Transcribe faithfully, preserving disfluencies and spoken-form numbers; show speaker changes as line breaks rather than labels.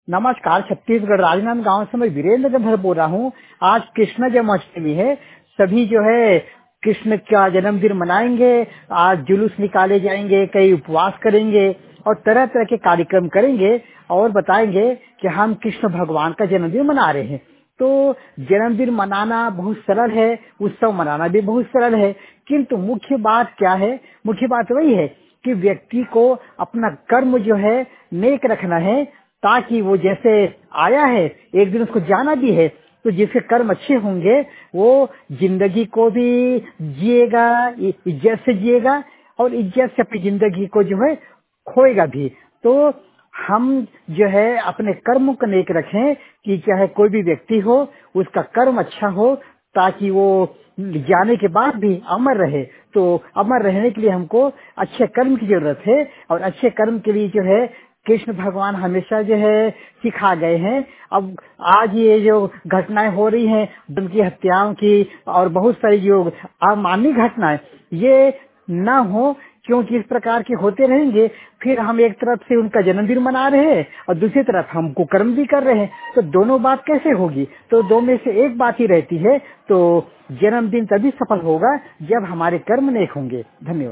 नमस्कार, छत्तीसगढ़ राजनांदगांव से मैं वीरेंद्र गंधर बोल रहा हूँ। आज कृष्ण जन्माष्टमी है। सभी जो है कृष्ण का जन्मदिन मनाएंगे। आज जुलूस निकाले जाएंगे, कई उपवास करेंगे और तरह तरह के कार्यक्रम करेंगे और बताएंगे कि हम कृष्ण भगवान का जन्मदिन मना रहे हैं। तो जन्मदिन मनाना बहुत सरल है, उत्सव मनाना भी बहुत सरल है, किंतु मुख्य बात क्या है? मुख्य बात वही है कि व्यक्ति को अपना कर्म जो है नेक रखना है, ताकि वो जैसे आया है एक दिन उसको जाना भी है। तो जिसके कर्म अच्छे होंगे वो जिंदगी को भी जिएगा, इ- इज्जत से जिएगा और इज्जत से अपनी जिंदगी को जो है खोएगा भी। तो हम जो है अपने कर्म को नेक रखें कि चाहे कोई भी व्यक्ति हो उसका कर्म अच्छा हो, ताकि वो जाने के बाद भी अमर रहे। तो अमर रहने के लिए हमको अच्छे कर्म की जरूरत है और अच्छे कर्म के लिए जो है कृष्ण भगवान हमेशा जो है सिखा गए हैं। अब आज ये जो घटनाएं हो रही हैं, उनकी हत्याओं की और बहुत सारी जो अमानवीय घटनाएं, ये ना हो, क्योंकि इस प्रकार के होते रहेंगे फिर हम एक तरफ से उनका जन्मदिन मना रहे हैं और दूसरी तरफ हम कुकर्म भी कर रहे हैं, तो दोनों बात कैसे होगी? तो दो में से एक बात ही रहती है। तो जन्मदिन तभी सफल होगा जब हमारे कर्म नेक होंगे। धन्यवाद।